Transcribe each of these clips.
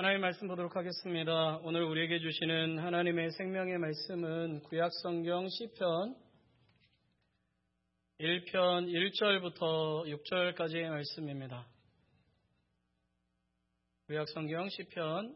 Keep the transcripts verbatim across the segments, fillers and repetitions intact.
하나님 말씀 보도록 하겠습니다. 오늘 우리에게 주시는 하나님의 생명의 말씀은 구약성경 시편 일 편 일 절부터 육 절까지의 말씀입니다. 구약성경 시편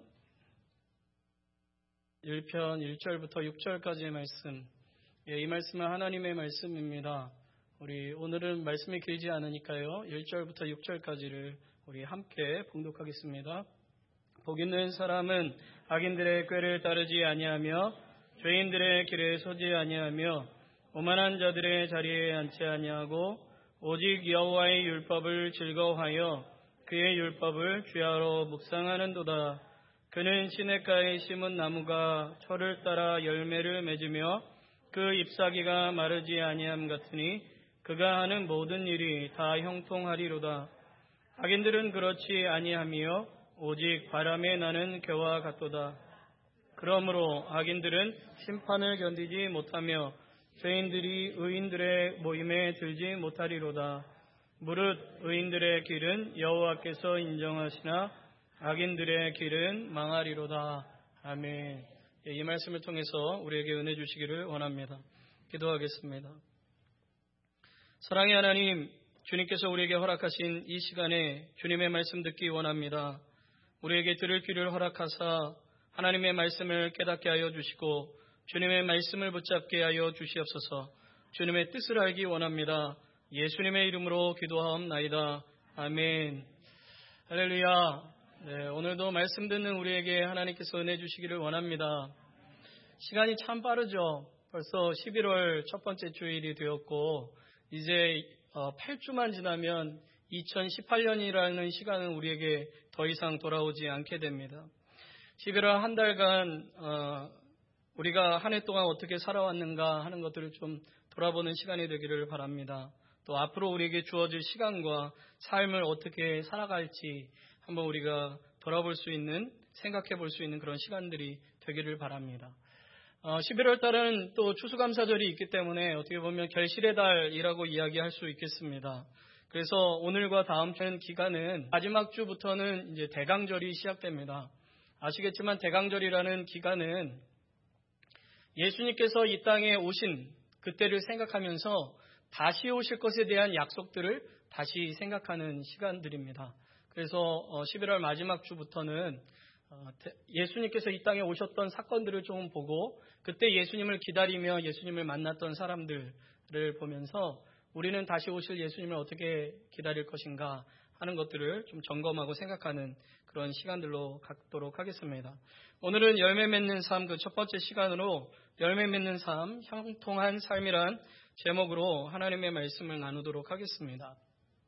일 편 일 절부터 육 절까지의 말씀. 예, 이 말씀은 하나님의 말씀입니다. 우리 오늘은 말씀이 길지 않으니까요. 일 절부터 육 절까지를 우리 함께 봉독하겠습니다. 복 있는 사람은 악인들의 꾀를 따르지 아니하며 죄인들의 길에 서지 아니하며 오만한 자들의 자리에 앉지 아니하고 오직 여호와의 율법을 즐거워하여 그의 율법을 주야로 묵상하는도다. 그는 시냇가에 심은 나무가 철을 따라 열매를 맺으며 그 잎사귀가 마르지 아니함 같으니 그가 하는 모든 일이 다 형통하리로다. 악인들은 그렇지 아니하며 오직 바람에 나는 겨와 같도다. 그러므로 악인들은 심판을 견디지 못하며 죄인들이 의인들의 모임에 들지 못하리로다. 무릇 의인들의 길은 여호와께서 인정하시나 악인들의 길은 망하리로다. 아멘. 이 말씀을 통해서 우리에게 은혜 주시기를 원합니다. 기도하겠습니다. 사랑의 하나님, 주님께서 우리에게 허락하신 이 시간에 주님의 말씀 듣기 원합니다. 우리에게 들을 귀를 허락하사 하나님의 말씀을 깨닫게 하여 주시고 주님의 말씀을 붙잡게 하여 주시옵소서. 주님의 뜻을 알기 원합니다. 예수님의 이름으로 기도하옵나이다. 아멘. 할렐루야. 네, 오늘도 말씀 듣는 우리에게 하나님께서 은혜 주시기를 원합니다. 시간이 참 빠르죠. 벌써 십일월 첫 번째 주일이 되었고 이제 팔 주만 지나면 이천십팔 년이라는 시간은 우리에게 더 이상 돌아오지 않게 됩니다. 십일월 한 달간 어, 우리가 한 해 동안 어떻게 살아왔는가 하는 것들을 좀 돌아보는 시간이 되기를 바랍니다. 또 앞으로 우리에게 주어질 시간과 삶을 어떻게 살아갈지 한번 우리가 돌아볼 수 있는, 생각해 볼 수 있는 그런 시간들이 되기를 바랍니다. 어, 십일월 달은 또 추수감사절이 있기 때문에 어떻게 보면 결실의 달이라고 이야기할 수 있겠습니다. 그래서 오늘과 다음 주 기간은 마지막 주부터는 이제 대강절이 시작됩니다. 아시겠지만 대강절이라는 기간은 예수님께서 이 땅에 오신 그때를 생각하면서 다시 오실 것에 대한 약속들을 다시 생각하는 시간들입니다. 그래서 십일월 마지막 주부터는 예수님께서 이 땅에 오셨던 사건들을 좀 보고 그때 예수님을 기다리며 예수님을 만났던 사람들을 보면서 우리는 다시 오실 예수님을 어떻게 기다릴 것인가 하는 것들을 좀 점검하고 생각하는 그런 시간들로 갖도록 하겠습니다. 오늘은 열매 맺는 삶 그 첫 번째 시간으로 열매 맺는 삶, 형통한 삶이란 제목으로 하나님의 말씀을 나누도록 하겠습니다.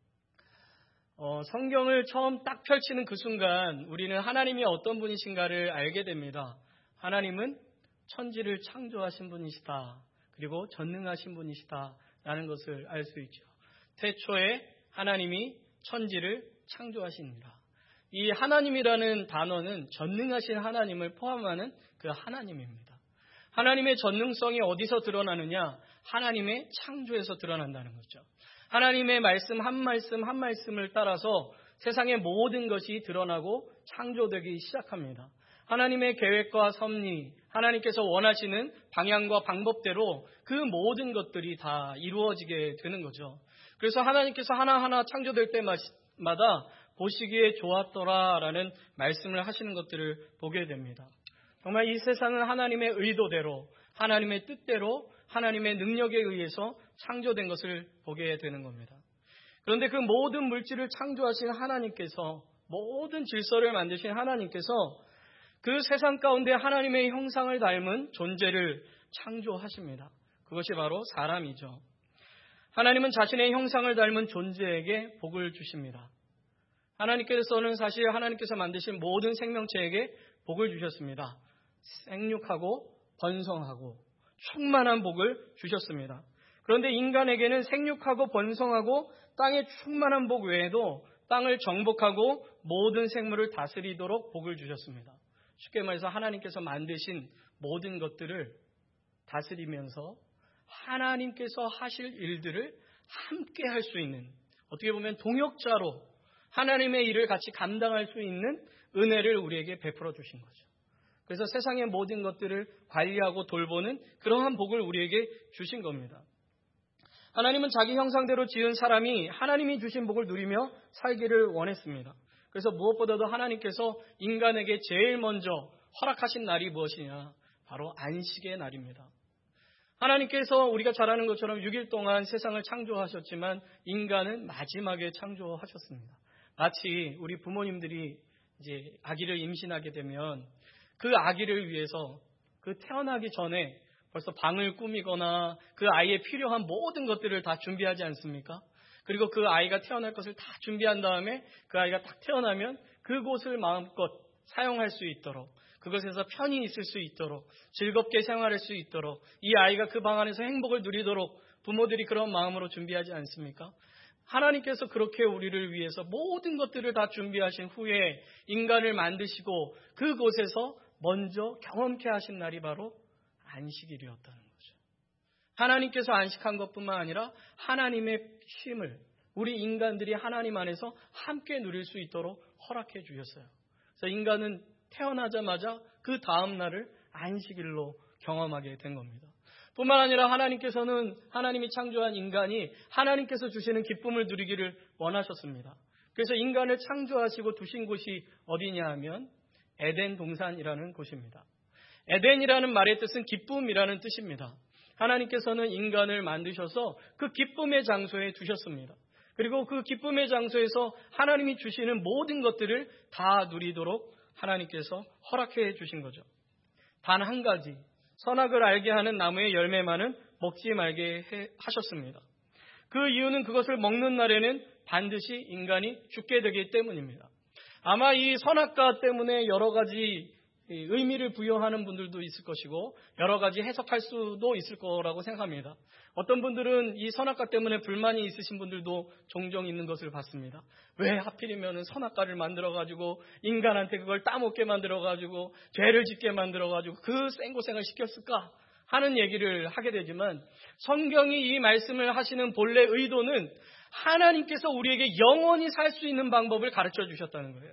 어, 성경을 처음 딱 펼치는 그 순간 우리는 하나님이 어떤 분이신가를 알게 됩니다. 하나님은 천지를 창조하신 분이시다. 그리고 전능하신 분이시다. 라는 것을 알 수 있죠. 태초에 하나님이 천지를 창조하십니다. 이 하나님이라는 단어는 전능하신 하나님을 포함하는 그 하나님입니다. 하나님의 전능성이 어디서 드러나느냐? 하나님의 창조에서 드러난다는 거죠. 하나님의 말씀 한 말씀 한 말씀을 따라서 세상의 모든 것이 드러나고 창조되기 시작합니다. 하나님의 계획과 섭리, 하나님께서 원하시는 방향과 방법대로 그 모든 것들이 다 이루어지게 되는 거죠. 그래서 하나님께서 하나하나 창조될 때마다 보시기에 좋았더라라는 말씀을 하시는 것들을 보게 됩니다. 정말 이 세상은 하나님의 의도대로, 하나님의 뜻대로, 하나님의 능력에 의해서 창조된 것을 보게 되는 겁니다. 그런데 그 모든 물질을 창조하신 하나님께서, 모든 질서를 만드신 하나님께서 그 세상 가운데 하나님의 형상을 닮은 존재를 창조하십니다. 그것이 바로 사람이죠. 하나님은 자신의 형상을 닮은 존재에게 복을 주십니다. 하나님께서는 사실 하나님께서 만드신 모든 생명체에게 복을 주셨습니다. 생육하고 번성하고 충만한 복을 주셨습니다. 그런데 인간에게는 생육하고 번성하고 땅의 충만한 복 외에도 땅을 정복하고 모든 생물을 다스리도록 복을 주셨습니다. 쉽게 말해서 하나님께서 만드신 모든 것들을 다스리면서 하나님께서 하실 일들을 함께 할 수 있는, 어떻게 보면 동역자로 하나님의 일을 같이 감당할 수 있는 은혜를 우리에게 베풀어 주신 거죠. 그래서 세상의 모든 것들을 관리하고 돌보는 그러한 복을 우리에게 주신 겁니다. 하나님은 자기 형상대로 지은 사람이 하나님이 주신 복을 누리며 살기를 원했습니다. 그래서 무엇보다도 하나님께서 인간에게 제일 먼저 허락하신 날이 무엇이냐? 바로 안식의 날입니다. 하나님께서 우리가 잘 아는 것처럼 육 일 동안 세상을 창조하셨지만 인간은 마지막에 창조하셨습니다. 마치 우리 부모님들이 이제 아기를 임신하게 되면 그 아기를 위해서 그 태어나기 전에 벌써 방을 꾸미거나 그 아이에 필요한 모든 것들을 다 준비하지 않습니까? 그리고 그 아이가 태어날 것을 다 준비한 다음에 그 아이가 딱 태어나면 그곳을 마음껏 사용할 수 있도록, 그것에서 편히 있을 수 있도록, 즐겁게 생활할 수 있도록, 이 아이가 그 방 안에서 행복을 누리도록 부모들이 그런 마음으로 준비하지 않습니까? 하나님께서 그렇게 우리를 위해서 모든 것들을 다 준비하신 후에 인간을 만드시고 그곳에서 먼저 경험케 하신 날이 바로 안식일이었다는 거죠. 하나님께서 안식한 것뿐만 아니라 하나님의 쉼을 우리 인간들이 하나님 안에서 함께 누릴 수 있도록 허락해 주셨어요. 그래서 인간은 태어나자마자 그 다음 날을 안식일로 경험하게 된 겁니다. 뿐만 아니라 하나님께서는 하나님이 창조한 인간이 하나님께서 주시는 기쁨을 누리기를 원하셨습니다. 그래서 인간을 창조하시고 두신 곳이 어디냐 하면 에덴 동산이라는 곳입니다. 에덴이라는 말의 뜻은 기쁨이라는 뜻입니다. 하나님께서는 인간을 만드셔서 그 기쁨의 장소에 두셨습니다. 그리고 그 기쁨의 장소에서 하나님이 주시는 모든 것들을 다 누리도록 하나님께서 허락해 주신 거죠. 단 한 가지, 선악을 알게 하는 나무의 열매만은 먹지 말게 해, 하셨습니다. 그 이유는 그것을 먹는 날에는 반드시 인간이 죽게 되기 때문입니다. 아마 이 선악과 때문에 여러 가지 의미를 부여하는 분들도 있을 것이고 여러 가지 해석할 수도 있을 거라고 생각합니다. 어떤 분들은 이 선악과 때문에 불만이 있으신 분들도 종종 있는 것을 봤습니다. 왜 하필이면 선악과를 만들어가지고 인간한테 그걸 따먹게 만들어가지고 죄를 짓게 만들어가지고 그 생고생을 시켰을까 하는 얘기를 하게 되지만 성경이 이 말씀을 하시는 본래 의도는 하나님께서 우리에게 영원히 살 수 있는 방법을 가르쳐 주셨다는 거예요.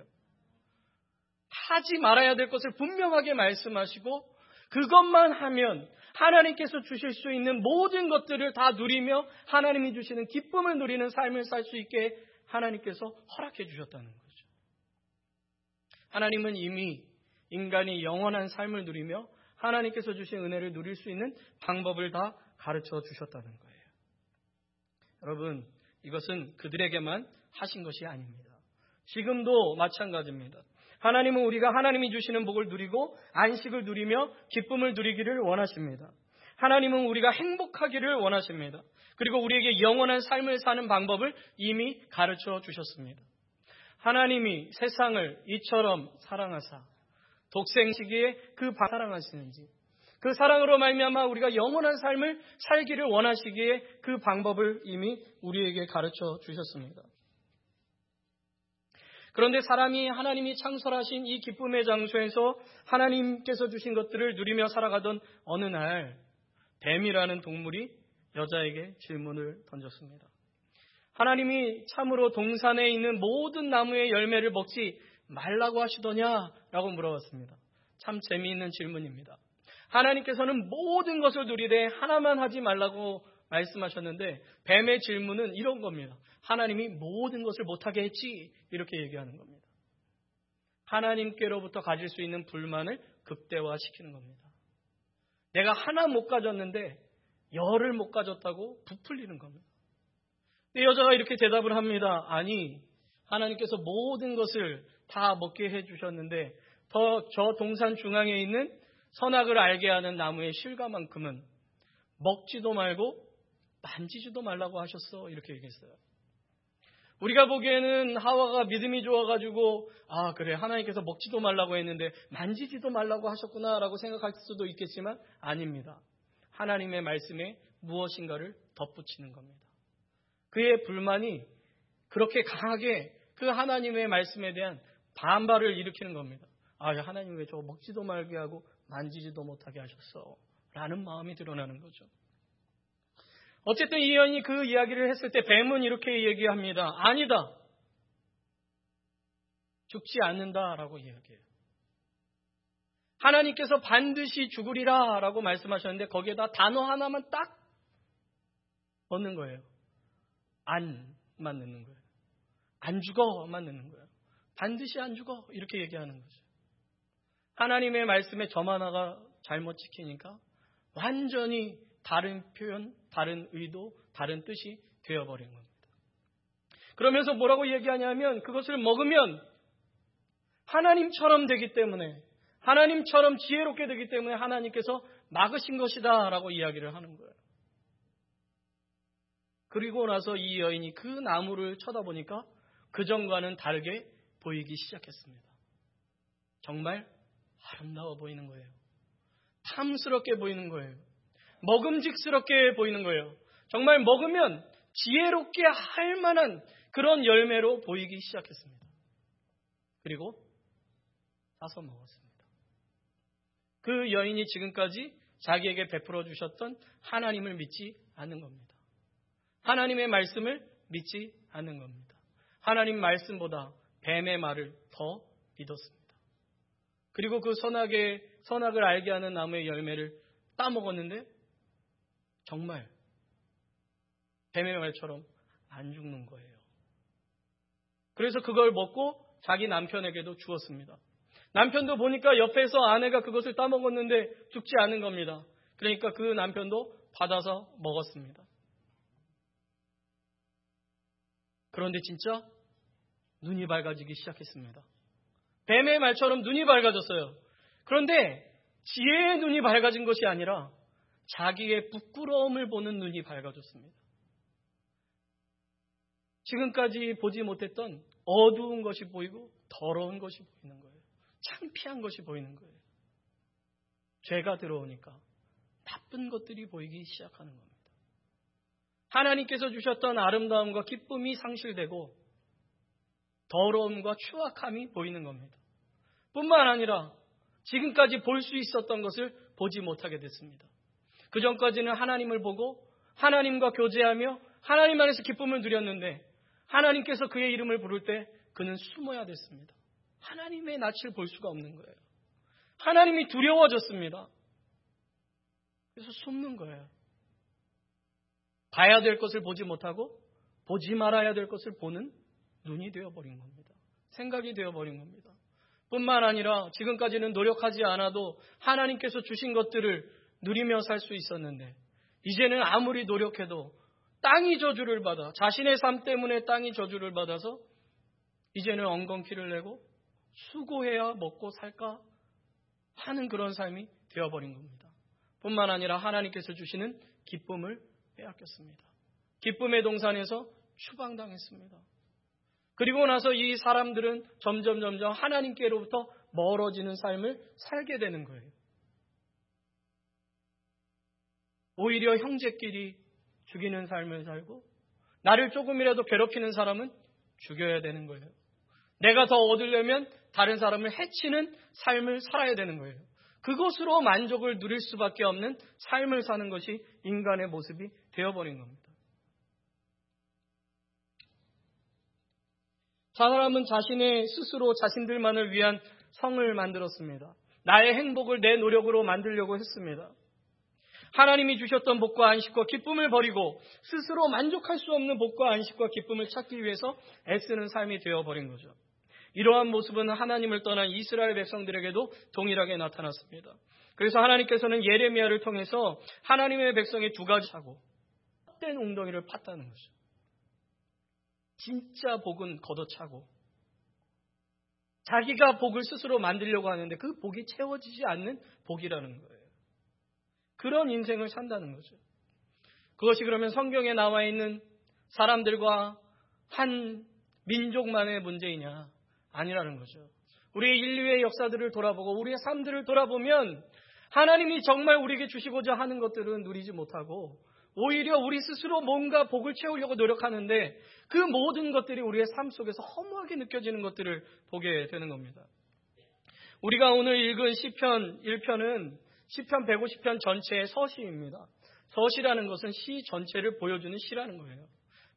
하지 말아야 될 것을 분명하게 말씀하시고 그것만 하면 하나님께서 주실 수 있는 모든 것들을 다 누리며 하나님이 주시는 기쁨을 누리는 삶을 살 수 있게 하나님께서 허락해 주셨다는 거죠. 하나님은 이미 인간이 영원한 삶을 누리며 하나님께서 주신 은혜를 누릴 수 있는 방법을 다 가르쳐 주셨다는 거예요. 여러분, 이것은 그들에게만 하신 것이 아닙니다. 지금도 마찬가지입니다. 하나님은 우리가 하나님이 주시는 복을 누리고 안식을 누리며 기쁨을 누리기를 원하십니다. 하나님은 우리가 행복하기를 원하십니다. 그리고 우리에게 영원한 삶을 사는 방법을 이미 가르쳐 주셨습니다. 하나님이 세상을 이처럼 사랑하사 독생시기에 그 사랑하시는지 그 사랑으로 말미암아 우리가 영원한 삶을 살기를 원하시기에 그 방법을 이미 우리에게 가르쳐 주셨습니다. 그런데 사람이 하나님이 창설하신 이 기쁨의 장소에서 하나님께서 주신 것들을 누리며 살아가던 어느 날 뱀이라는 동물이 여자에게 질문을 던졌습니다. 하나님이 참으로 동산에 있는 모든 나무의 열매를 먹지 말라고 하시더냐라고 물어봤습니다. 참 재미있는 질문입니다. 하나님께서는 모든 것을 누리되 하나만 하지 말라고 말씀하셨는데 뱀의 질문은 이런 겁니다. 하나님이 모든 것을 못하게 했지 이렇게 얘기하는 겁니다. 하나님께로부터 가질 수 있는 불만을 극대화시키는 겁니다. 내가 하나 못 가졌는데 열을 못 가졌다고 부풀리는 겁니다. 여자가 이렇게 대답을 합니다. 아니, 하나님께서 모든 것을 다 먹게 해주셨는데 더 저 동산 중앙에 있는 선악을 알게 하는 나무의 실과만큼은 먹지도 말고 만지지도 말라고 하셨어 이렇게 얘기했어요. 우리가 보기에는 하와가 믿음이 좋아가지고 아 그래 하나님께서 먹지도 말라고 했는데 만지지도 말라고 하셨구나라고 생각할 수도 있겠지만 아닙니다. 하나님의 말씀에 무엇인가를 덧붙이는 겁니다. 그의 불만이 그렇게 강하게 그 하나님의 말씀에 대한 반발을 일으키는 겁니다. 아 하나님 왜 저거 먹지도 말게 하고 만지지도 못하게 하셨어 라는 마음이 드러나는 거죠. 어쨌든 이 여인이 그 이야기를 했을 때 뱀은 이렇게 얘기합니다. 아니다. 죽지 않는다라고 이야기해요. 하나님께서 반드시 죽으리라 라고 말씀하셨는데 거기에다 단어 하나만 딱 넣는 거예요. 안만 넣는 거예요. 안 죽어만 넣는 거예요. 반드시 안 죽어 이렇게 얘기하는 거죠. 하나님의 말씀에 점 하나가 잘못 지키니까 완전히 다른 표현, 다른 의도, 다른 뜻이 되어버린 겁니다. 그러면서 뭐라고 얘기하냐면 그것을 먹으면 하나님처럼 되기 때문에, 하나님처럼 지혜롭게 되기 때문에 하나님께서 막으신 것이다 라고 이야기를 하는 거예요. 그리고 나서 이 여인이 그 나무를 쳐다보니까 그전과는 다르게 보이기 시작했습니다. 정말 아름다워 보이는 거예요. 탐스럽게 보이는 거예요. 먹음직스럽게 보이는 거예요. 정말 먹으면 지혜롭게 할 만한 그런 열매로 보이기 시작했습니다. 그리고 따서 먹었습니다. 그 여인이 지금까지 자기에게 베풀어 주셨던 하나님을 믿지 않는 겁니다. 하나님의 말씀을 믿지 않는 겁니다. 하나님 말씀보다 뱀의 말을 더 믿었습니다. 그리고 그 선악의, 선악을 알게 하는 나무의 열매를 따먹었는데 정말 뱀의 말처럼 안 죽는 거예요. 그래서 그걸 먹고 자기 남편에게도 주었습니다. 남편도 보니까 옆에서 아내가 그것을 따먹었는데 죽지 않은 겁니다. 그러니까 그 남편도 받아서 먹었습니다. 그런데 진짜 눈이 밝아지기 시작했습니다. 뱀의 말처럼 눈이 밝아졌어요. 그런데 지혜의 눈이 밝아진 것이 아니라 자기의 부끄러움을 보는 눈이 밝아졌습니다. 지금까지 보지 못했던 어두운 것이 보이고 더러운 것이 보이는 거예요. 창피한 것이 보이는 거예요. 죄가 들어오니까 나쁜 것들이 보이기 시작하는 겁니다. 하나님께서 주셨던 아름다움과 기쁨이 상실되고 더러움과 추악함이 보이는 겁니다. 뿐만 아니라 지금까지 볼 수 있었던 것을 보지 못하게 됐습니다. 그 전까지는 하나님을 보고 하나님과 교제하며 하나님 안에서 기쁨을 누렸는데 하나님께서 그의 이름을 부를 때 그는 숨어야 됐습니다. 하나님의 낯을 볼 수가 없는 거예요. 하나님이 두려워졌습니다. 그래서 숨는 거예요. 봐야 될 것을 보지 못하고 보지 말아야 될 것을 보는 눈이 되어버린 겁니다. 생각이 되어버린 겁니다. 뿐만 아니라 지금까지는 노력하지 않아도 하나님께서 주신 것들을 누리며 살 수 있었는데 이제는 아무리 노력해도 땅이 저주를 받아 자신의 삶 때문에 땅이 저주를 받아서 이제는 엉겅퀴를 내고 수고해야 먹고 살까 하는 그런 삶이 되어버린 겁니다. 뿐만 아니라 하나님께서 주시는 기쁨을 빼앗겼습니다. 기쁨의 동산에서 추방당했습니다. 그리고 나서 이 사람들은 점점 점점 하나님께로부터 멀어지는 삶을 살게 되는 거예요. 오히려 형제끼리 죽이는 삶을 살고 나를 조금이라도 괴롭히는 사람은 죽여야 되는 거예요. 내가 더 얻으려면 다른 사람을 해치는 삶을 살아야 되는 거예요. 그것으로 만족을 누릴 수밖에 없는 삶을 사는 것이 인간의 모습이 되어버린 겁니다. 사람은 자신의 스스로 자신들만을 위한 성을 만들었습니다. 나의 행복을 내 노력으로 만들려고 했습니다. 하나님이 주셨던 복과 안식과 기쁨을 버리고 스스로 만족할 수 없는 복과 안식과 기쁨을 찾기 위해서 애쓰는 삶이 되어버린 거죠. 이러한 모습은 하나님을 떠난 이스라엘 백성들에게도 동일하게 나타났습니다. 그래서 하나님께서는 예레미야를 통해서 하나님의 백성의 두 가지 하고 헛된 웅덩이를 팠다는 거죠. 진짜 복은 걷어차고 자기가 복을 스스로 만들려고 하는데 그 복이 채워지지 않는 복이라는 거예요. 그런 인생을 산다는 거죠. 그것이 그러면 성경에 나와 있는 사람들과 한 민족만의 문제이냐? 아니라는 거죠. 우리의 인류의 역사들을 돌아보고 우리의 삶들을 돌아보면 하나님이 정말 우리에게 주시고자 하는 것들은 누리지 못하고 오히려 우리 스스로 뭔가 복을 채우려고 노력하는데 그 모든 것들이 우리의 삶 속에서 허무하게 느껴지는 것들을 보게 되는 겁니다. 우리가 오늘 읽은 시편 일 편은 시편 백오십 편 전체의 서시입니다. 서시라는 것은 시 전체를 보여주는 시라는 거예요.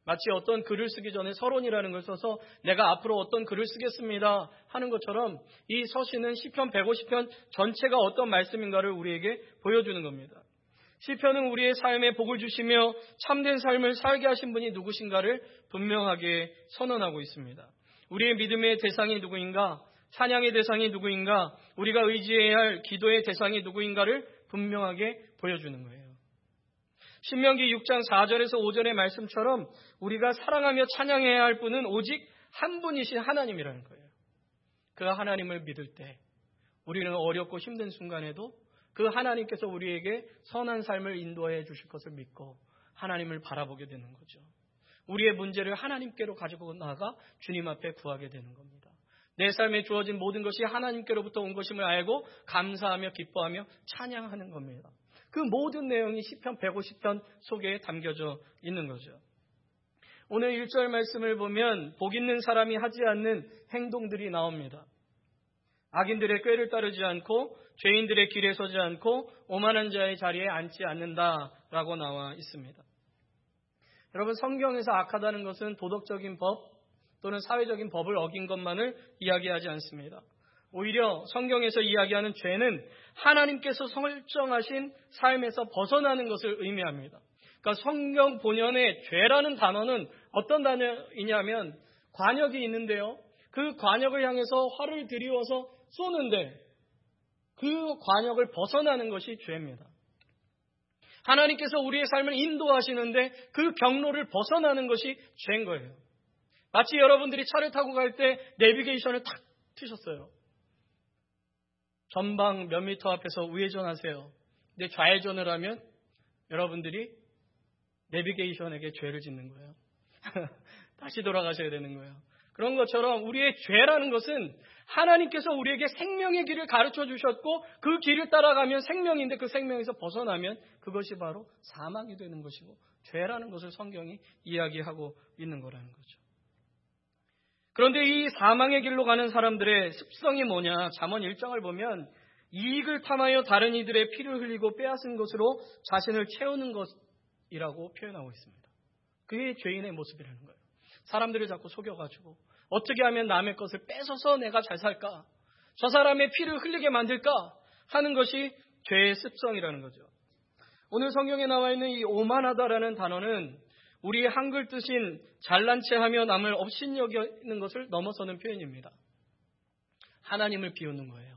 마치 어떤 글을 쓰기 전에 서론이라는 걸 써서 내가 앞으로 어떤 글을 쓰겠습니다 하는 것처럼 이 서신은 시편 백오십 편 전체가 어떤 말씀인가를 우리에게 보여주는 겁니다. 시편은 우리의 삶에 복을 주시며 참된 삶을 살게 하신 분이 누구신가를 분명하게 선언하고 있습니다. 우리의 믿음의 대상이 누구인가, 찬양의 대상이 누구인가, 우리가 의지해야 할 기도의 대상이 누구인가를 분명하게 보여주는 거예요. 신명기 육 장 사 절에서 오 절의 말씀처럼 우리가 사랑하며 찬양해야 할 분은 오직 한 분이신 하나님이라는 거예요. 그 하나님을 믿을 때 우리는 어렵고 힘든 순간에도 그 하나님께서 우리에게 선한 삶을 인도해 주실 것을 믿고 하나님을 바라보게 되는 거죠. 우리의 문제를 하나님께로 가지고 나아가 주님 앞에 구하게 되는 겁니다. 내 삶에 주어진 모든 것이 하나님께로부터 온 것임을 알고 감사하며 기뻐하며 찬양하는 겁니다. 그 모든 내용이 시편 백오십 편 속에 담겨져 있는 거죠. 오늘 일 절 말씀을 보면 복 있는 사람이 하지 않는 행동들이 나옵니다. 악인들의 꾀를 따르지 않고 죄인들의 길에 서지 않고 오만한 자의 자리에 앉지 않는다라고 나와 있습니다. 여러분, 성경에서 악하다는 것은 도덕적인 법 또는 사회적인 법을 어긴 것만을 이야기하지 않습니다. 오히려 성경에서 이야기하는 죄는 하나님께서 설정하신 삶에서 벗어나는 것을 의미합니다. 그러니까 성경 본연의 죄라는 단어는 어떤 단어이냐면 관역이 있는데요. 그 관역을 향해서 활을 들이워서 쏘는데 그 관역을 벗어나는 것이 죄입니다. 하나님께서 우리의 삶을 인도하시는데 그 경로를 벗어나는 것이 죄인 거예요. 마치 여러분들이 차를 타고 갈 때 내비게이션을 탁 트셨어요. 전방 몇 미터 앞에서 우회전하세요. 근데 좌회전을 하면 여러분들이 내비게이션에게 죄를 짓는 거예요. 다시 돌아가셔야 되는 거예요. 그런 것처럼 우리의 죄라는 것은 하나님께서 우리에게 생명의 길을 가르쳐 주셨고 그 길을 따라가면 생명인데 그 생명에서 벗어나면 그것이 바로 사망이 되는 것이고 죄라는 것을 성경이 이야기하고 있는 거라는 거죠. 그런데 이 사망의 길로 가는 사람들의 습성이 뭐냐? 잠언 일 장을 보면 이익을 탐하여 다른 이들의 피를 흘리고 빼앗은 것으로 자신을 채우는 것이라고 표현하고 있습니다. 그게 죄인의 모습이라는 거예요. 사람들을 자꾸 속여가지고 어떻게 하면 남의 것을 뺏어서 내가 잘 살까? 저 사람의 피를 흘리게 만들까? 하는 것이 죄의 습성이라는 거죠. 오늘 성경에 나와 있는 이 오만하다라는 단어는 우리의 한글 뜻인 잘난 체하며 남을 업신여기는 것을 넘어서는 표현입니다. 하나님을 비웃는 거예요.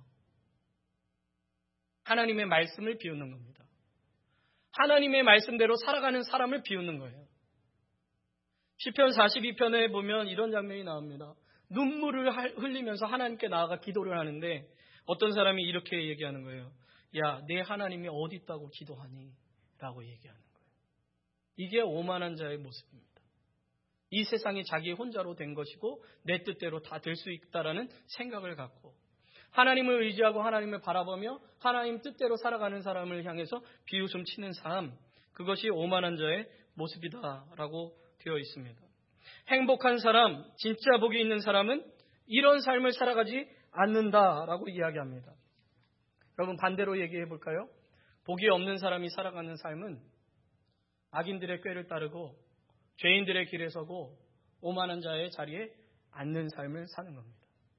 하나님의 말씀을 비웃는 겁니다. 하나님의 말씀대로 살아가는 사람을 비웃는 거예요. 시편 사십이 편에 보면 이런 장면이 나옵니다. 눈물을 흘리면서 하나님께 나아가 기도를 하는데 어떤 사람이 이렇게 얘기하는 거예요. 야, 내 하나님이 어디 있다고 기도하니? 라고 얘기하는 거예요. 이게 오만한 자의 모습입니다. 이 세상이 자기 혼자로 된 것이고 내 뜻대로 다 될 수 있다라는 생각을 갖고 하나님을 의지하고 하나님을 바라보며 하나님 뜻대로 살아가는 사람을 향해서 비웃음 치는 삶, 그것이 오만한 자의 모습이다라고 되어 있습니다. 행복한 사람, 진짜 복이 있는 사람은 이런 삶을 살아가지 않는다라고 이야기합니다. 여러분, 반대로 얘기해 볼까요? 복이 없는 사람이 살아가는 삶은 악인들의 꾀를 따르고 죄인들의 길에 서고 오만한 자의 자리에 앉는 삶을 사는 겁니다.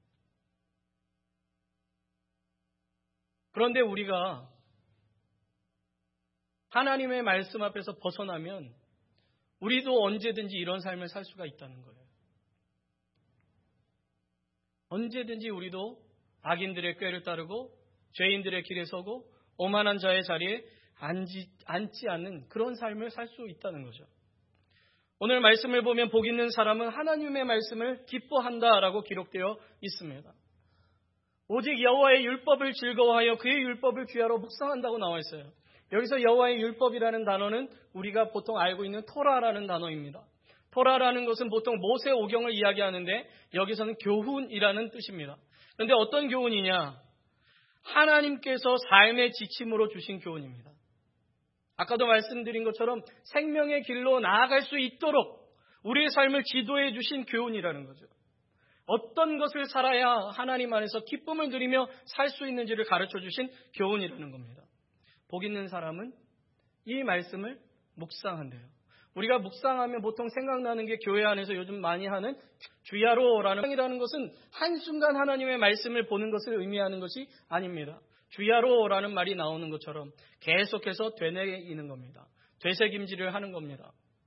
그런데 우리가 하나님의 말씀 앞에서 벗어나면 우리도 언제든지 이런 삶을 살 수가 있다는 거예요. 언제든지 우리도 악인들의 꾀를 따르고 죄인들의 길에 서고 오만한 자의 자리에 앉지, 앉지 않는 그런 삶을 살 수 있다는 거죠. 오늘 말씀을 보면 복 있는 사람은 하나님의 말씀을 기뻐한다라고 기록되어 있습니다. 오직 여호와의 율법을 즐거워하여 그의 율법을 귀하로 묵상한다고 나와 있어요. 여기서 여호와의 율법이라는 단어는 우리가 보통 알고 있는 토라라는 단어입니다. 토라라는 것은 보통 모세 오경을 이야기하는데 여기서는 교훈이라는 뜻입니다. 그런데 어떤 교훈이냐? 하나님께서 삶의 지침으로 주신 교훈입니다. 아까도 말씀드린 것처럼 생명의 길로 나아갈 수 있도록 우리의 삶을 지도해 주신 교훈이라는 거죠. 어떤 것을 살아야 하나님 안에서 기쁨을 누리며 살 수 있는지를 가르쳐 주신 교훈이라는 겁니다. 복 있는 사람은 이 말씀을 묵상한대요. 우리가 묵상하면 보통 생각나는 게 교회 안에서 요즘 많이 하는 주야로라는 이라는 것은 한순간 하나님의 말씀을 보는 것을 의미하는 것이 아닙니다. 주야로라는 말이 나오는 것처럼 계속해서 되뇌이는 겁니다. 되새김질을 하는 겁니다.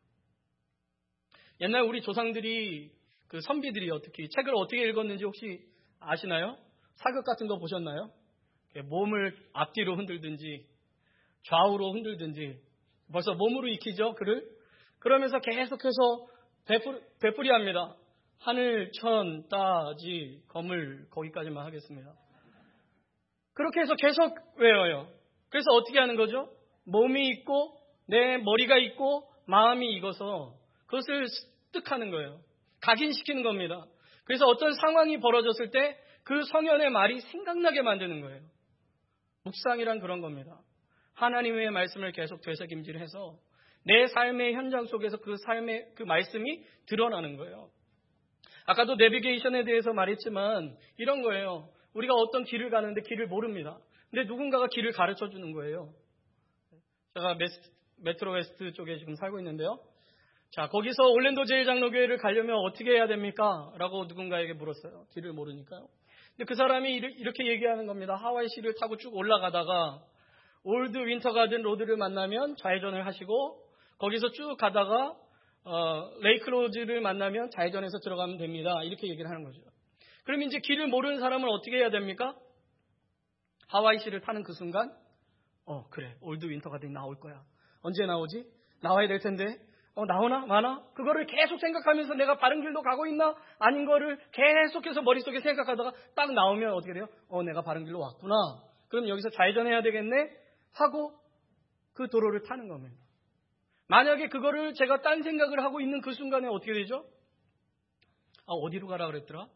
옛날 우리 조상들이 그 선비들이 어떻게 책을 어떻게 읽었는지 혹시 아시나요? 사극 같은 거 보셨나요? 몸을 앞뒤로 흔들든지 좌우로 흔들든지 벌써 몸으로 익히죠, 글을. 그러면서 계속해서 되풀, 되풀이합니다. 하늘, 천, 따지, 거물 거기까지만 하겠습니다. 그렇게 해서 계속 외워요. 그래서 어떻게 하는 거죠? 몸이 있고 내 머리가 있고 마음이 익어서 그것을 습득하는 거예요. 각인시키는 겁니다. 그래서 어떤 상황이 벌어졌을 때 그 성현의 말이 생각나게 만드는 거예요. 묵상이란 그런 겁니다. 하나님의 말씀을 계속 되새김질해서 내 삶의 현장 속에서 그 삶의 그 말씀이 드러나는 거예요. 아까도 내비게이션에 대해서 말했지만 이런 거예요. 우리가 어떤 길을 가는데 길을 모릅니다. 근데 누군가가 길을 가르쳐 주는 거예요. 제가 메스, 메트로 웨스트 쪽에 지금 살고 있는데요. 자, 거기서 올랜도 제일장로교회를 가려면 어떻게 해야 됩니까? 라고 누군가에게 물었어요. 길을 모르니까요. 근데 그 사람이 이렇게 얘기하는 겁니다. 하와이시를 타고 쭉 올라가다가 올드 윈터가든 로드를 만나면 좌회전을 하시고 거기서 쭉 가다가 어, 레이크 로즈를 만나면 좌회전해서 들어가면 됩니다. 이렇게 얘기를 하는 거죠. 그럼 이제 길을 모르는 사람은 어떻게 해야 됩니까? 하와이시를 타는 그 순간 어 그래 올드 윈터가든이 나올 거야. 언제 나오지? 나와야 될 텐데 어 나오나 마나? 그거를 계속 생각하면서 내가 바른 길로 가고 있나 아닌 거를 계속해서 머릿속에 생각하다가 딱 나오면 어떻게 돼요? 어 내가 바른 길로 왔구나. 그럼 여기서 좌회전해야 되겠네 하고 그 도로를 타는 겁니다. 만약에 그거를 제가 딴 생각을 하고 있는 그 순간에 어떻게 되죠? 아 어디로 가라 그랬더라?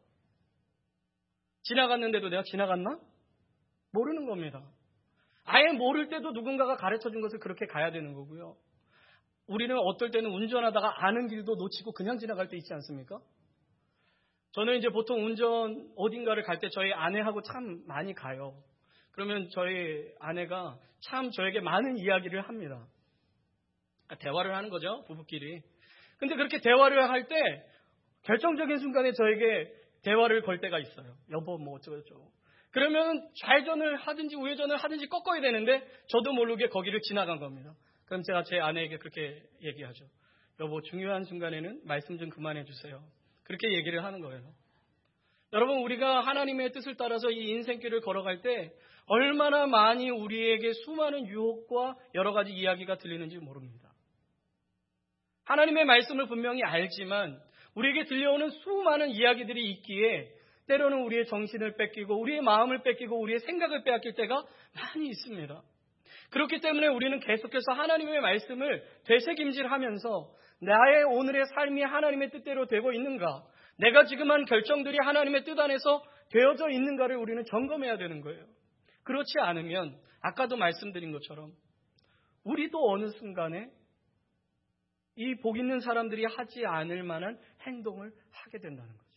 지나갔는데도 내가 지나갔나? 모르는 겁니다. 아예 모를 때도 누군가가 가르쳐준 것을 그렇게 가야 되는 거고요. 우리는 어떨 때는 운전하다가 아는 길도 놓치고 그냥 지나갈 때 있지 않습니까? 저는 이제 보통 운전 어딘가를 갈 때 저희 아내하고 참 많이 가요. 그러면 저희 아내가 참 저에게 많은 이야기를 합니다. 대화를 하는 거죠, 부부끼리. 근데 그렇게 대화를 할 때 결정적인 순간에 저에게 대화를 걸 때가 있어요. 여보 뭐 어쩌고저쩌고. 그러면 좌회전을 하든지 우회전을 하든지 꺾어야 되는데 저도 모르게 거기를 지나간 겁니다. 그럼 제가 제 아내에게 그렇게 얘기하죠. 여보 중요한 순간에는 말씀 좀 그만해 주세요. 그렇게 얘기를 하는 거예요. 여러분 우리가 하나님의 뜻을 따라서 이 인생길을 걸어갈 때 얼마나 많이 우리에게 수많은 유혹과 여러 가지 이야기가 들리는지 모릅니다. 하나님의 말씀을 분명히 알지만 우리에게 들려오는 수많은 이야기들이 있기에 때로는 우리의 정신을 뺏기고 우리의 마음을 뺏기고 우리의 생각을 빼앗길 때가 많이 있습니다. 그렇기 때문에 우리는 계속해서 하나님의 말씀을 되새김질하면서 나의 오늘의 삶이 하나님의 뜻대로 되고 있는가, 내가 지금 한 결정들이 하나님의 뜻 안에서 되어져 있는가를 우리는 점검해야 되는 거예요. 그렇지 않으면 아까도 말씀드린 것처럼 우리도 어느 순간에 이 복 있는 사람들이 하지 않을 만한 행동을 하게 된다는 거죠.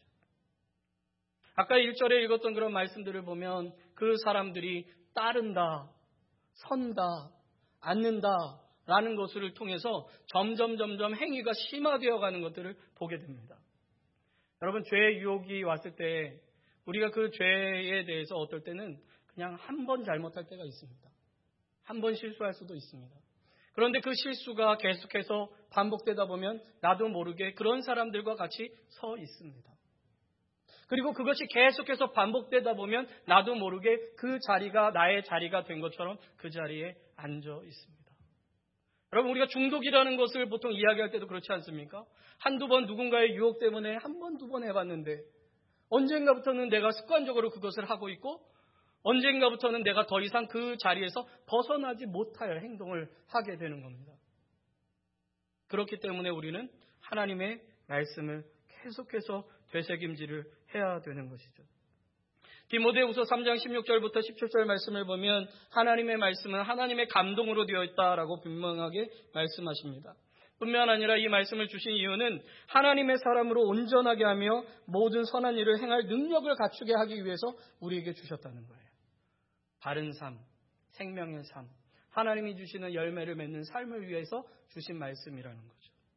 아까 일 절에 읽었던 그런 말씀들을 보면 그 사람들이 따른다, 선다, 앉는다 라는 것을 통해서 점점 점점 행위가 심화되어 가는 것들을 보게 됩니다. 여러분 죄의 유혹이 왔을 때 우리가 그 죄에 대해서 어떨 때는 그냥 한 번 잘못할 때가 있습니다. 한 번 실수할 수도 있습니다. 그런데 그 실수가 계속해서 반복되다 보면 나도 모르게 그런 사람들과 같이 서 있습니다. 그리고 그것이 계속해서 반복되다 보면 나도 모르게 그 자리가 나의 자리가 된 것처럼 그 자리에 앉아 있습니다. 여러분 우리가 중독이라는 것을 보통 이야기할 때도 그렇지 않습니까? 한두 번 누군가의 유혹 때문에 한 번, 두 번 해봤는데 언젠가부터는 내가 습관적으로 그것을 하고 있고 언젠가부터는 내가 더 이상 그 자리에서 벗어나지 못할 행동을 하게 되는 겁니다. 그렇기 때문에 우리는 하나님의 말씀을 계속해서 되새김질을 해야 되는 것이죠. 디모데후서 삼 장 십육 절부터 십칠 절 말씀을 보면 하나님의 말씀은 하나님의 감동으로 되어 있다라고 분명하게 말씀하십니다. 뿐만 아니라 이 말씀을 주신 이유는 하나님의 사람으로 온전하게 하며 모든 선한 일을 행할 능력을 갖추게 하기 위해서 우리에게 주셨다는 거예요. 바른 삶, 생명의 삶, 하나님이 주시는 열매를 맺는 삶을 위해서 주신 말씀이라는 거죠.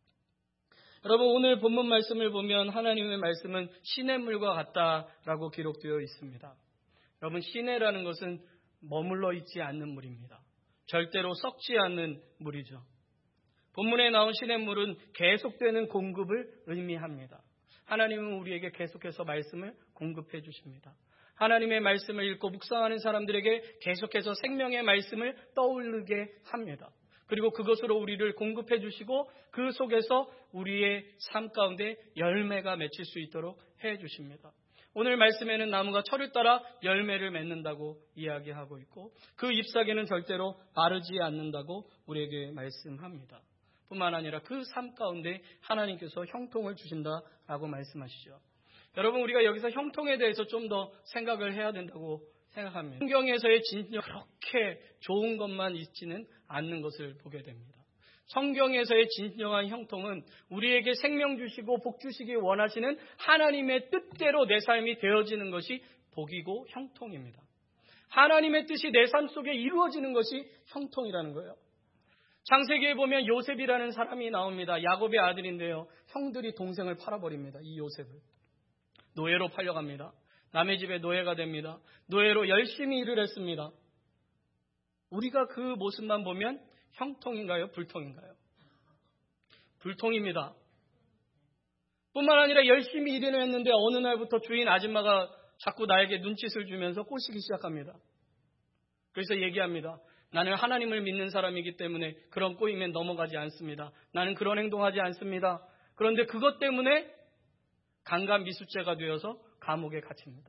여러분, 오늘 본문 말씀을 보면 하나님의 말씀은 시냇물과 같다라고 기록되어 있습니다. 여러분, 시내라는 것은 머물러 있지 않는 물입니다. 절대로 썩지 않는 물이죠. 본문에 나온 시냇물은 계속되는 공급을 의미합니다. 하나님은 우리에게 계속해서 말씀을 공급해 주십니다. 하나님의 말씀을 읽고 묵상하는 사람들에게 계속해서 생명의 말씀을 떠오르게 합니다. 그리고 그것으로 우리를 공급해 주시고 그 속에서 우리의 삶 가운데 열매가 맺힐 수 있도록 해 주십니다. 오늘 말씀에는 나무가 철을 따라 열매를 맺는다고 이야기하고 있고 그 잎사귀는 절대로 마르지 않는다고 우리에게 말씀합니다. 뿐만 아니라 그 삶 가운데 하나님께서 형통을 주신다라고 말씀하시죠. 여러분, 우리가 여기서 형통에 대해서 좀 더 생각을 해야 된다고 생각합니다. 성경에서의 진정 그렇게 좋은 것만 있지는 않는 것을 보게 됩니다. 성경에서의 진정한 형통은 우리에게 생명 주시고 복 주시기 원하시는 하나님의 뜻대로 내 삶이 되어지는 것이 복이고 형통입니다. 하나님의 뜻이 내 삶 속에 이루어지는 것이 형통이라는 거예요. 창세기에 보면 요셉이라는 사람이 나옵니다. 야곱의 아들인데요. 형들이 동생을 팔아버립니다. 이 요셉을. 노예로 팔려갑니다. 남의 집에 노예가 됩니다. 노예로 열심히 일을 했습니다. 우리가 그 모습만 보면 형통인가요? 불통인가요? 불통입니다. 뿐만 아니라 열심히 일을 했는데 어느 날부터 주인 아줌마가 자꾸 나에게 눈짓을 주면서 꼬시기 시작합니다. 그래서 얘기합니다. 나는 하나님을 믿는 사람이기 때문에 그런 꼬임에 넘어가지 않습니다. 나는 그런 행동하지 않습니다. 그런데 그것 때문에 강간 미수죄가 되어서 감옥에 갇힙니다.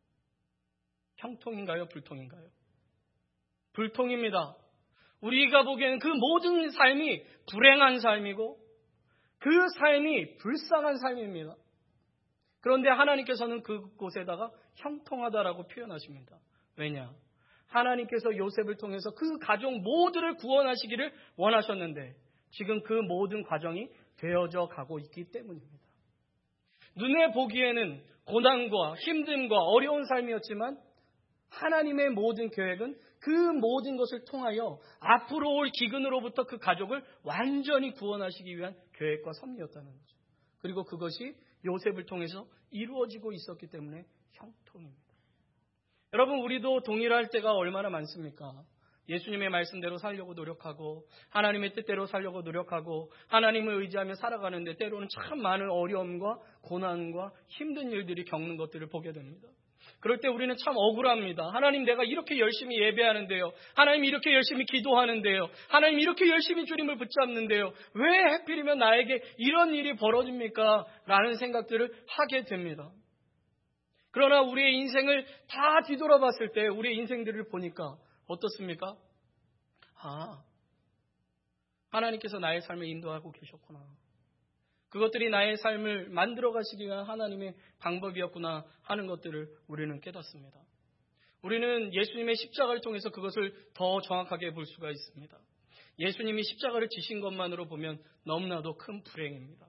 형통인가요? 불통인가요? 불통입니다. 우리가 보기에는 그 모든 삶이 불행한 삶이고 그 삶이 불쌍한 삶입니다. 그런데 하나님께서는 그곳에다가 형통하다라고 표현하십니다. 왜냐? 하나님께서 요셉을 통해서 그 가족 모두를 구원하시기를 원하셨는데 지금 그 모든 과정이 되어져 가고 있기 때문입니다. 눈에 보기에는 고난과 힘듦과 어려운 삶이었지만 하나님의 모든 계획은 그 모든 것을 통하여 앞으로 올 기근으로부터 그 가족을 완전히 구원하시기 위한 계획과 섭리였다는 거죠. 그리고 그것이 요셉을 통해서 이루어지고 있었기 때문에 형통입니다. 여러분, 우리도 동일할 때가 얼마나 많습니까? 예수님의 말씀대로 살려고 노력하고 하나님의 뜻대로 살려고 노력하고 하나님을 의지하며 살아가는데 때로는 참 많은 어려움과 고난과 힘든 일들이 겪는 것들을 보게 됩니다. 그럴 때 우리는 참 억울합니다. 하나님, 내가 이렇게 열심히 예배하는데요. 하나님, 이렇게 열심히 기도하는데요. 하나님, 이렇게 열심히 주님을 붙잡는데요. 왜 하필이면 나에게 이런 일이 벌어집니까? 라는 생각들을 하게 됩니다. 그러나 우리의 인생을 다 뒤돌아봤을 때 우리의 인생들을 보니까 어떻습니까? 아, 하나님께서 나의 삶을 인도하고 계셨구나. 그것들이 나의 삶을 만들어 가시기 위한 하나님의 방법이었구나 하는 것들을 우리는 깨닫습니다. 우리는 예수님의 십자가를 통해서 그것을 더 정확하게 볼 수가 있습니다. 예수님이 십자가를 지신 것만으로 보면 너무나도 큰 불행입니다.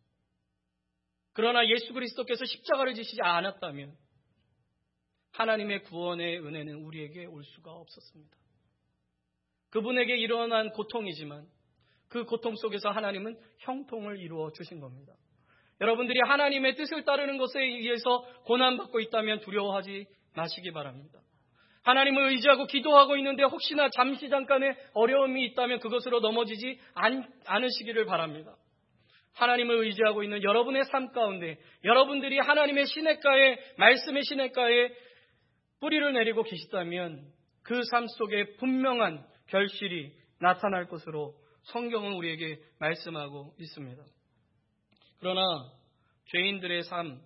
그러나 예수 그리스도께서 십자가를 지시지 않았다면 하나님의 구원의 은혜는 우리에게 올 수가 없었습니다. 그분에게 일어난 고통이지만 그 고통 속에서 하나님은 형통을 이루어 주신 겁니다. 여러분들이 하나님의 뜻을 따르는 것에 의해서 고난받고 있다면 두려워하지 마시기 바랍니다. 하나님을 의지하고 기도하고 있는데 혹시나 잠시 잠깐의 어려움이 있다면 그것으로 넘어지지 않, 않으시기를 바랍니다. 하나님을 의지하고 있는 여러분의 삶 가운데 여러분들이 하나님의 시냇가에 말씀의 시냇가에 뿌리를 내리고 계시다면 그 삶 속에 분명한 결실이 나타날 것으로 성경은 우리에게 말씀하고 있습니다. 그러나 죄인들의 삶,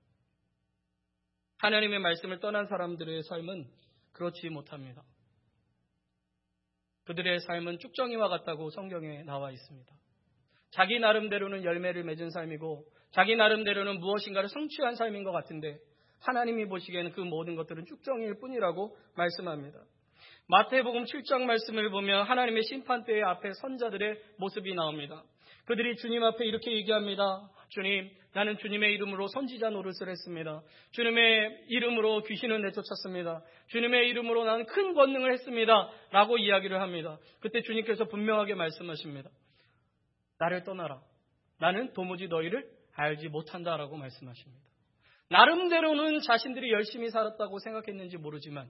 하나님의 말씀을 떠난 사람들의 삶은 그렇지 못합니다. 그들의 삶은 쭉정이와 같다고 성경에 나와 있습니다. 자기 나름대로는 열매를 맺은 삶이고 자기 나름대로는 무엇인가를 성취한 삶인 것 같은데 하나님이 보시기에는 그 모든 것들은 쭉정이일 뿐이라고 말씀합니다. 마태복음 칠 장 말씀을 보면 하나님의 심판대의 앞에 선자들의 모습이 나옵니다. 그들이 주님 앞에 이렇게 얘기합니다. 주님, 나는 주님의 이름으로 선지자 노릇을 했습니다. 주님의 이름으로 귀신을 내쫓았습니다. 주님의 이름으로 나는 큰 권능을 했습니다. 라고 이야기를 합니다. 그때 주님께서 분명하게 말씀하십니다. 나를 떠나라. 나는 도무지 너희를 알지 못한다라고 말씀하십니다. 나름대로는 자신들이 열심히 살았다고 생각했는지 모르지만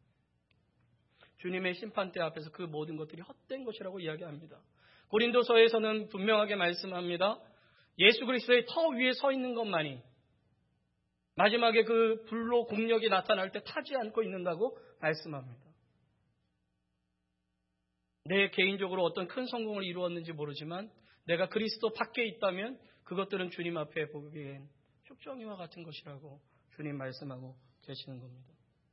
주님의 심판대 앞에서 그 모든 것들이 헛된 것이라고 이야기합니다. 고린도서에서는 분명하게 말씀합니다. 예수 그리스도의 터 위에 서 있는 것만이 마지막에 그 불로 공력이 나타날 때 타지 않고 있는다고 말씀합니다. 내 개인적으로 어떤 큰 성공을 이루었는지 모르지만 내가 그리스도 밖에 있다면 그것들은 주님 앞에 보기엔 쭉정이와 같은 것이라고 주님 말씀하고 계시는 겁니다.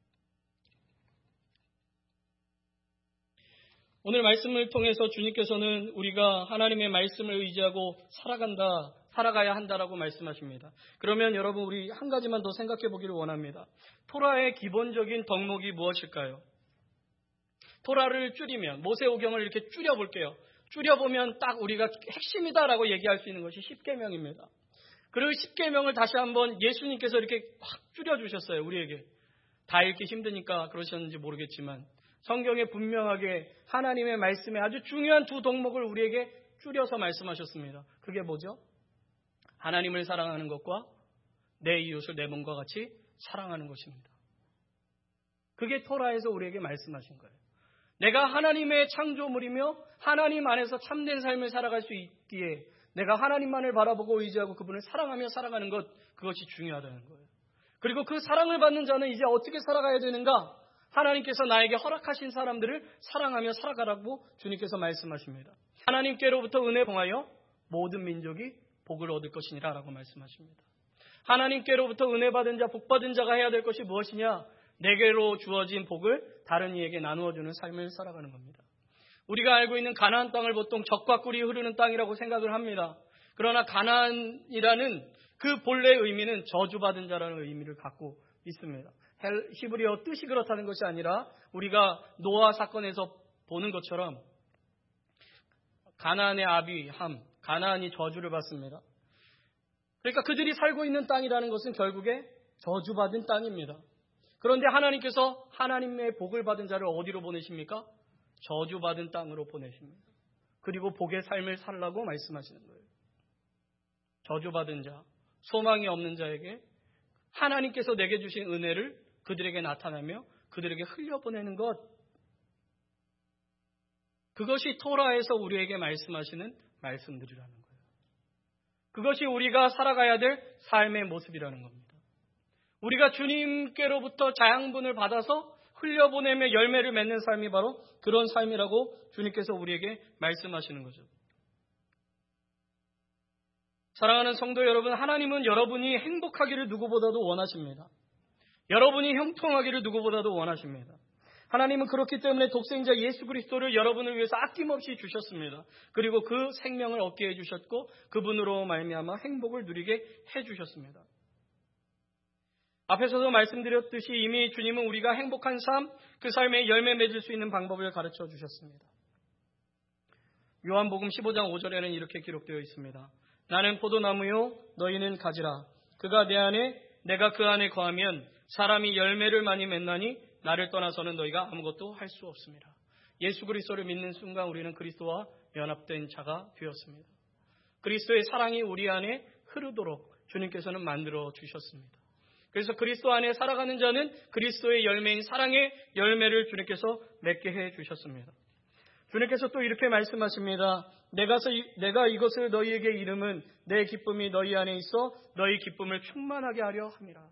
오늘 말씀을 통해서 주님께서는 우리가 하나님의 말씀을 의지하고 살아간다, 살아가야 한다라고 말씀하십니다. 그러면 여러분 우리 한 가지만 더 생각해 보기를 원합니다. 토라의 기본적인 덕목이 무엇일까요? 토라를 줄이면 모세오경을 이렇게 줄여볼게요. 줄여보면 딱 우리가 핵심이다라고 얘기할 수 있는 것이 십계명입니다. 그리고 십계명을 다시 한번 예수님께서 이렇게 확 줄여주셨어요. 우리에게. 다 읽기 힘드니까 그러셨는지 모르겠지만 성경에 분명하게 하나님의 말씀에 아주 중요한 두 덕목을 우리에게 줄여서 말씀하셨습니다. 그게 뭐죠? 하나님을 사랑하는 것과 내 이웃을 내 몸과 같이 사랑하는 것입니다. 그게 토라에서 우리에게 말씀하신 거예요. 내가 하나님의 창조물이며 하나님 안에서 참된 삶을 살아갈 수 있기에 내가 하나님만을 바라보고 의지하고 그분을 사랑하며 살아가는 것, 그것이 중요하다는 거예요. 그리고 그 사랑을 받는 자는 이제 어떻게 살아가야 되는가? 하나님께서 나에게 허락하신 사람들을 사랑하며 살아가라고 주님께서 말씀하십니다. 하나님께로부터 은혜 통하여 모든 민족이 복을 얻을 것이니라 라고 말씀하십니다. 하나님께로부터 은혜 받은 자, 복 받은 자가 해야 될 것이 무엇이냐? 내게로 주어진 복을 다른 이에게 나누어주는 삶을 살아가는 겁니다. 우리가 알고 있는 가나안 땅을 보통 젖과 꿀이 흐르는 땅이라고 생각을 합니다. 그러나 가나안이라는 그 본래 의미는 저주받은 자라는 의미를 갖고 있습니다. 히브리어 뜻이 그렇다는 것이 아니라 우리가 노아 사건에서 보는 것처럼 가나안의 아비, 함, 가나안이 저주를 받습니다. 그러니까 그들이 살고 있는 땅이라는 것은 결국에 저주받은 땅입니다. 그런데 하나님께서 하나님의 복을 받은 자를 어디로 보내십니까? 저주받은 땅으로 보내십니다. 그리고 복의 삶을 살라고 말씀하시는 거예요. 저주받은 자, 소망이 없는 자에게 하나님께서 내게 주신 은혜를 그들에게 나타나며 그들에게 흘려보내는 것, 그것이 토라에서 우리에게 말씀하시는 말씀들이라는 거예요. 그것이 우리가 살아가야 될 삶의 모습이라는 겁니다. 우리가 주님께로부터 자양분을 받아서 흘려보내며 열매를 맺는 삶이 바로 그런 삶이라고 주님께서 우리에게 말씀하시는 거죠. 사랑하는 성도 여러분, 하나님은 여러분이 행복하기를 누구보다도 원하십니다. 여러분이 형통하기를 누구보다도 원하십니다. 하나님은 그렇기 때문에 독생자 예수 그리스도를 여러분을 위해서 아낌없이 주셨습니다. 그리고 그 생명을 얻게 해주셨고 그분으로 말미암아 행복을 누리게 해주셨습니다. 앞에서도 말씀드렸듯이 이미 주님은 우리가 행복한 삶, 그 삶에 열매 맺을 수 있는 방법을 가르쳐 주셨습니다. 요한복음 십오 장 오 절에는 이렇게 기록되어 있습니다. 나는 포도나무요 너희는 가지라. 그가 내 안에 내가 그 안에 거하면 사람이 열매를 많이 맺나니 나를 떠나서는 너희가 아무것도 할 수 없습니다. 예수 그리스도를 믿는 순간 우리는 그리스도와 연합된 자가 되었습니다. 그리스도의 사랑이 우리 안에 흐르도록 주님께서는 만들어 주셨습니다. 그래서 그리스도 안에 살아가는 자는 그리스도의 열매인 사랑의 열매를 주님께서 맺게 해 주셨습니다. 주님께서 또 이렇게 말씀하십니다. 내가서, 내가 이것을 너희에게 이름은 내 기쁨이 너희 안에 있어 너희 기쁨을 충만하게 하려 함이라.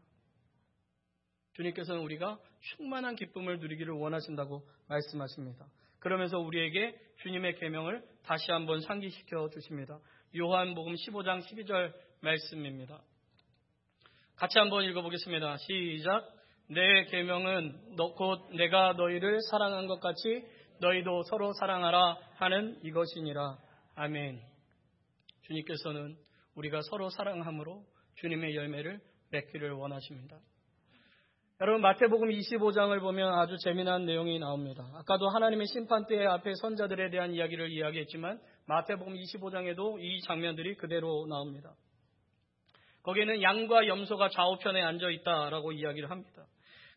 주님께서는 우리가 충만한 기쁨을 누리기를 원하신다고 말씀하십니다. 그러면서 우리에게 주님의 계명을 다시 한번 상기시켜 주십니다. 요한복음 십오 장 십이 절 말씀입니다. 같이 한번 읽어보겠습니다. 시작. 내 계명은 너, 곧 내가 너희를 사랑한 것 같이 너희도 서로 사랑하라 하는 이것이니라. 아멘. 주님께서는 우리가 서로 사랑함으로 주님의 열매를 맺기를 원하십니다. 여러분, 마태복음 이십오 장을 보면 아주 재미난 내용이 나옵니다. 아까도 하나님의 심판대 앞에 선자들에 대한 이야기를 이야기했지만 마태복음 이십오 장에도 이 장면들이 그대로 나옵니다. 거기에는 양과 염소가 좌우편에 앉아 있다라고 이야기를 합니다.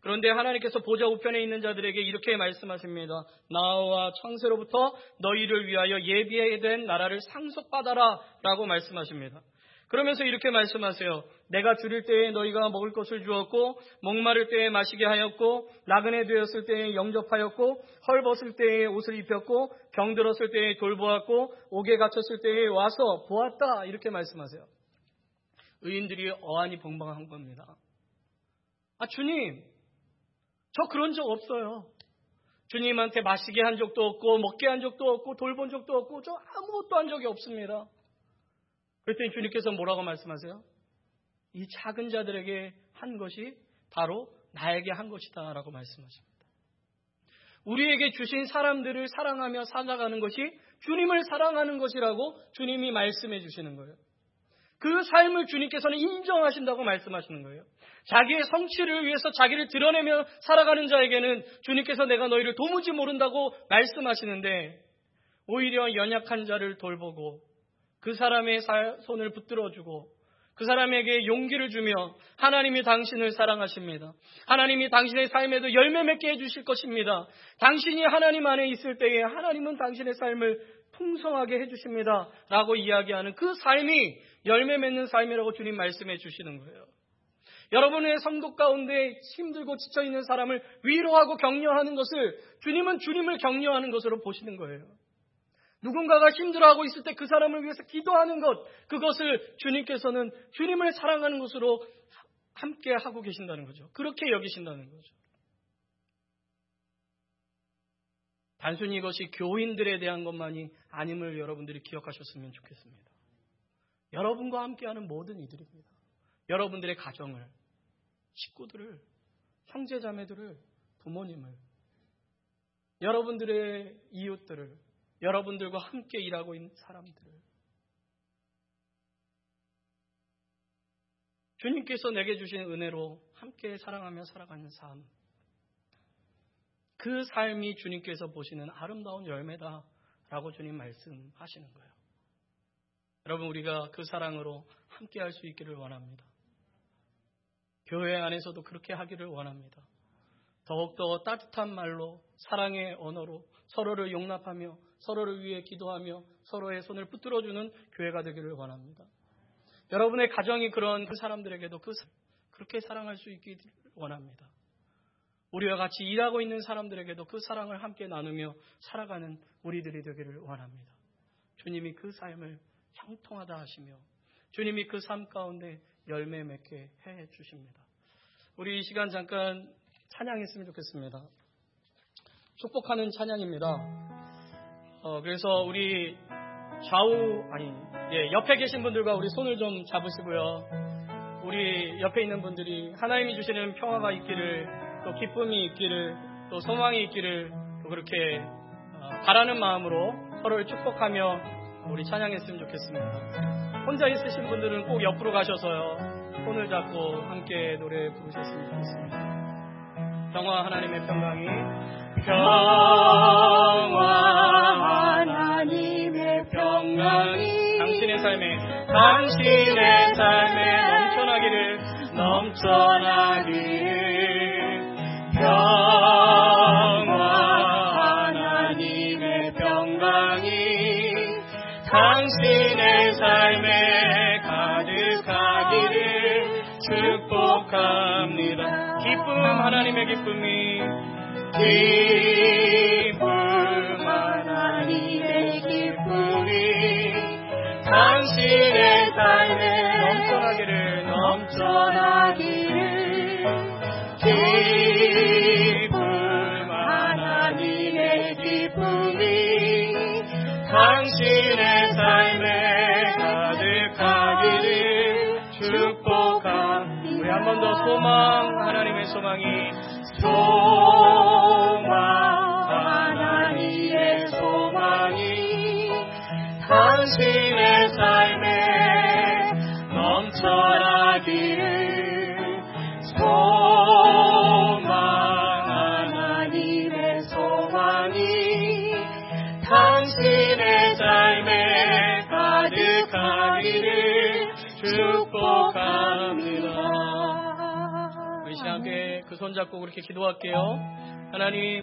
그런데 하나님께서 보좌 우편에 있는 자들에게 이렇게 말씀하십니다. 나와 창세로부터 너희를 위하여 예비된 나라를 상속받아라 라고 말씀하십니다. 그러면서 이렇게 말씀하세요. 내가 줄일 때에 너희가 먹을 것을 주었고, 목마를 때에 마시게 하였고, 나그네 되었을 때에 영접하였고, 헐벗을 때에 옷을 입혔고, 병들었을 때에 돌보았고, 옥에 갇혔을 때에 와서 보았다. 이렇게 말씀하세요. 의인들이 어안이 벙벙한 겁니다. 아, 주님, 저 그런 적 없어요. 주님한테 마시게 한 적도 없고, 먹게 한 적도 없고, 돌본 적도 없고, 저 아무것도 한 적이 없습니다. 그랬더니 주님께서 뭐라고 말씀하세요? 이 작은 자들에게 한 것이 바로 나에게 한 것이다 라고 말씀하십니다. 우리에게 주신 사람들을 사랑하며 살아가는 것이 주님을 사랑하는 것이라고 주님이 말씀해 주시는 거예요. 그 삶을 주님께서는 인정하신다고 말씀하시는 거예요. 자기의 성취를 위해서 자기를 드러내며 살아가는 자에게는 주님께서 내가 너희를 도무지 모른다고 말씀하시는데, 오히려 연약한 자를 돌보고 그 사람의 손을 붙들어주고 그 사람에게 용기를 주며 하나님이 당신을 사랑하십니다. 하나님이 당신의 삶에도 열매 맺게 해주실 것입니다. 당신이 하나님 안에 있을 때에 하나님은 당신의 삶을 풍성하게 해주십니다 라고 이야기하는 그 삶이 열매 맺는 삶이라고 주님 말씀해 주시는 거예요. 여러분의 성도 가운데 힘들고 지쳐있는 사람을 위로하고 격려하는 것을 주님은 주님을 격려하는 것으로 보시는 거예요. 누군가가 힘들어하고 있을 때 그 사람을 위해서 기도하는 것, 그것을 주님께서는 주님을 사랑하는 것으로 함께 하고 계신다는 거죠. 그렇게 여기신다는 거죠. 단순히 이것이 교인들에 대한 것만이 아님을 여러분들이 기억하셨으면 좋겠습니다. 여러분과 함께하는 모든 이들입니다. 여러분들의 가정을, 식구들을, 형제자매들을, 부모님을, 여러분들의 이웃들을, 여러분들과 함께 일하고 있는 사람들을, 주님께서 내게 주신 은혜로 함께 사랑하며 살아가는 삶, 그 삶이 주님께서 보시는 아름다운 열매다라고 주님 말씀하시는 거예요. 여러분, 우리가 그 사랑으로 함께 할 수 있기를 원합니다. 교회 안에서도 그렇게 하기를 원합니다. 더욱더 따뜻한 말로, 사랑의 언어로 서로를 용납하며 서로를 위해 기도하며 서로의 손을 붙들어주는 교회가 되기를 원합니다. 여러분의 가정이 그런 그 사람들에게도 그, 그렇게 사랑할 수 있기를 원합니다. 우리와 같이 일하고 있는 사람들에게도 그 사랑을 함께 나누며 살아가는 우리들이 되기를 원합니다. 주님이 그 삶을 형통하다 하시며 주님이 그 삶 가운데 열매 맺게 해 주십니다. 우리 이 시간 잠깐 찬양했으면 좋겠습니다. 축복하는 찬양입니다. 어, 그래서 우리 좌우 아니 예, 옆에 계신 분들과 우리 손을 좀 잡으시고요. 우리 옆에 있는 분들이 하나님이 주시는 평화가 있기를, 또 기쁨이 있기를, 또 소망이 있기를, 또 그렇게 어, 바라는 마음으로 서로를 축복하며 우리 찬양했으면 좋겠습니다. 혼자 있으신 분들은 꼭 옆으로 가셔서요, 손을 잡고 함께 노래 부르셨으면 좋겠습니다. 평화 하나님의 평강이 평화 하나님의 평강이 당신의 삶에 당신의 삶에 넘쳐나기를 넘쳐나기를 평화 하나님의 평강이 당신의 삶에 가득하기를 축복합니다. 기쁨 하나님의 기쁨이 기쁨 하나님의 기쁨이 당신의 삶에 넘쳐나기를 넘쳐나기를 기쁨 하나님의 기쁨이 당신의 삶에 가득하기를 축복합니다. 우리 한 번 더 소망 하나님의 소망이 소망 하나님의 소망이 당신의 삶에 넘쳐나기를 소망 하나님의 소망이 당신의 삶에 가득하기를 축복합니다. 우리 시간 함께 함께 그 손잡고 그렇게 기도할게요. 하나님